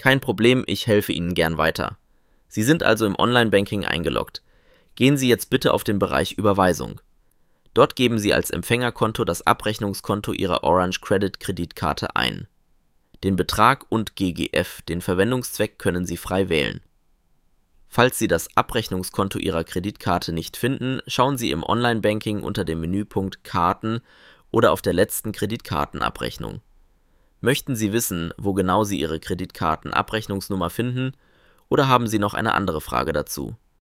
Kein Problem, ich helfe Ihnen gern weiter. Sie sind also im Online-Banking eingeloggt. Gehen Sie jetzt bitte auf den Bereich Überweisung. Dort geben Sie als Empfängerkonto das Abrechnungskonto Ihrer Orange Credit Kreditkarte ein. Den Betrag und GGF, den Verwendungszweck, können Sie frei wählen. Falls Sie das Abrechnungskonto Ihrer Kreditkarte nicht finden, schauen Sie im Online-Banking unter dem Menüpunkt Karten oder auf der letzten Kreditkartenabrechnung. Möchten Sie wissen, wo genau Sie Ihre Kreditkartenabrechnungsnummer finden, oder haben Sie noch eine andere Frage dazu?